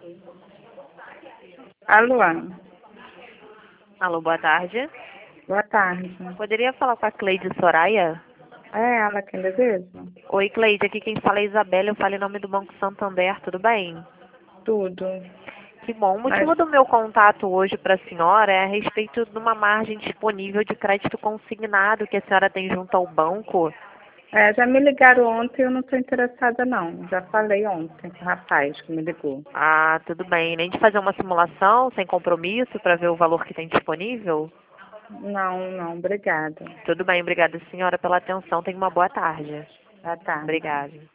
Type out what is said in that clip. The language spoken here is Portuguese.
Alô, Alô, boa tarde. boa tarde. Poderia falar com a Cleide Soraya? É ela quem deseja? Oi, Cleide, aqui quem fala é Isabela, eu falo em nome do Banco Santander, tudo bem? Tudo. Que bom. O Mas, motivo do meu contato hoje para a senhora é a respeito de uma margem disponível de crédito consignado que a senhora tem junto ao banco. já me ligaram ontem e eu não estou interessada não. Já falei ontem com o rapaz que me ligou. Ah, tudo bem. Nem de fazer uma simulação sem compromisso para ver o valor que tem disponível? Não, não, obrigada. Tudo bem, obrigada, senhora, pela atenção. Tenha uma boa tarde. Boa tarde. Obrigada.